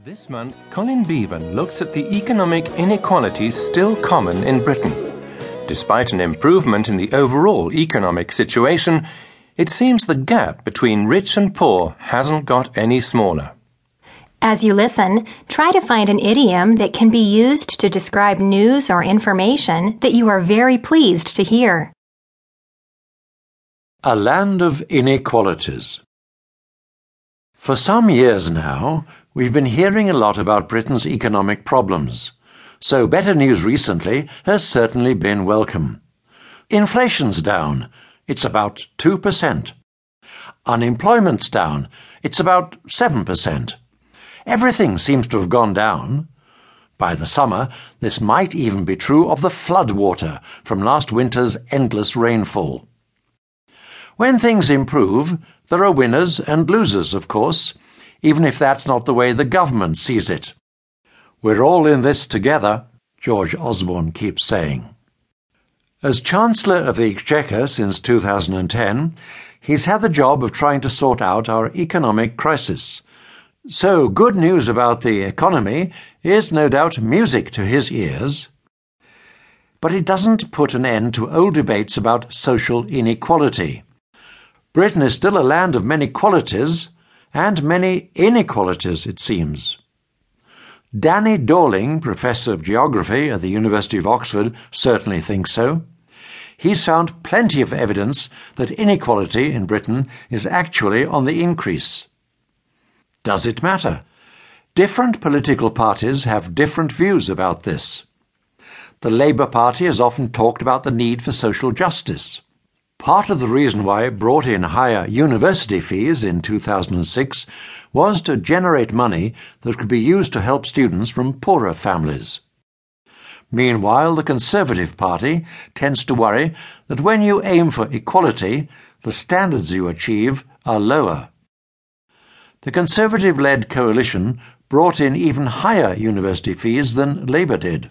This month, Colin Beavan looks at the economic inequalities still common in Britain. Despite an improvement in the overall economic situation, it seems the gap between rich and poor hasn't got any smaller. As you listen, try to find an idiom that can be used to describe news or information that you are very pleased to hear. A land of inequalities. For some years now, we've been hearing a lot about Britain's economic problems, so better news recently has certainly been welcome. Inflation's down, it's about 2%. Unemployment's down, it's about 7%. Everything seems to have gone down. By the summer, this might even be true of the floodwater from last winter's endless rainfall. When things improve, there are winners and losers, of course, even if that's not the way the government sees it. We're all in this together, George Osborne keeps saying. As Chancellor of the Exchequer since 2010, he's had the job of trying to sort out our economic crisis. So good news about the economy is no doubt music to his ears. But it doesn't put an end to old debates about social inequality. Britain is still a land of many qualities and many inequalities, it seems. Danny Dorling, Professor of Geography at the University of Oxford, certainly thinks so. He's found plenty of evidence that inequality in Britain is actually on the increase. Does it matter? Different political parties have different views about this. The Labour Party has often talked about the need for social justice. Part of the reason why it brought in higher university fees in 2006 was to generate money that could be used to help students from poorer families. Meanwhile, the Conservative Party tends to worry that when you aim for equality, the standards you achieve are lower. The Conservative-led coalition brought in even higher university fees than Labour did.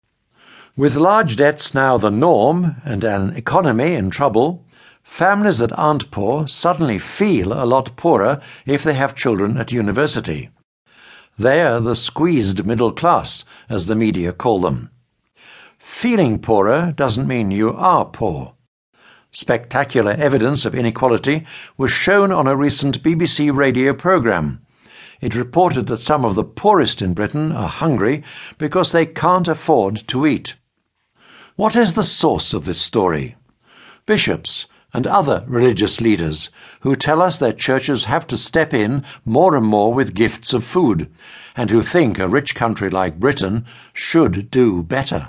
With large debts now the norm and an economy in trouble, families that aren't poor suddenly feel a lot poorer if they have children at university. They're the squeezed middle class, as the media call them. Feeling poorer doesn't mean you are poor. Spectacular evidence of inequality was shown on a recent BBC radio programme. It reported that some of the poorest in Britain are hungry because they can't afford to eat. What is the source of this story? Bishops and other religious leaders who tell us their churches have to step in more and more with gifts of food, and who think a rich country like Britain should do better.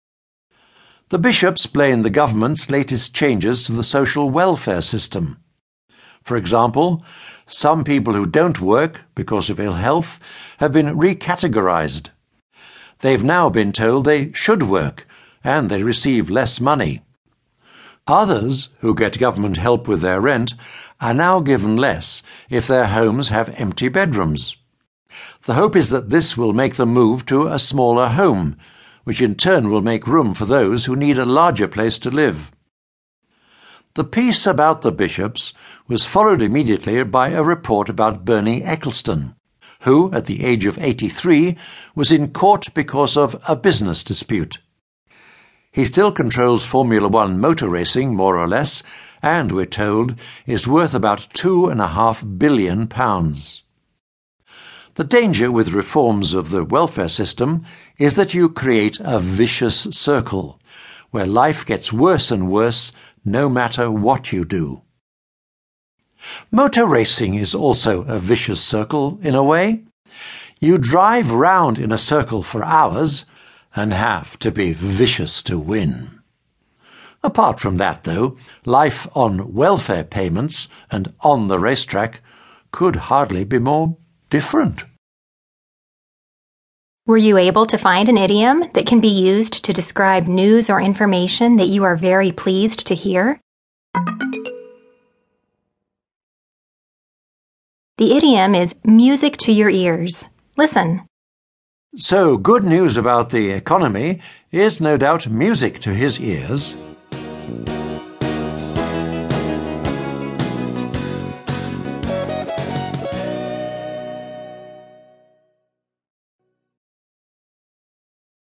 The bishops blame the government's latest changes to the social welfare system. For example, some people who don't work because of ill health have been recategorized. They've now been told they should work, and they receive less money. Others, who get government help with their rent, are now given less if their homes have empty bedrooms. The hope is that this will make them move to a smaller home, which in turn will make room for those who need a larger place to live. The piece about the bishops was followed immediately by a report about Bernie Ecclestone, who, at the age of 83, was in court because of a business dispute. He still controls Formula One motor racing, more or less, and, we're told, is worth about £2.5 billion. The danger with reforms of the welfare system is that you create a vicious circle, where life gets worse and worse no matter what you do. Motor racing is also a vicious circle, in a way. You drive round in a circle for hours and have to be vicious to win. Apart from that, though, life on welfare payments and on the racetrack could hardly be more different. Were you able to find an idiom that can be used to describe news or information that you are very pleased to hear? The idiom is music to your ears. Listen. So good news about the economy is no doubt music to his ears.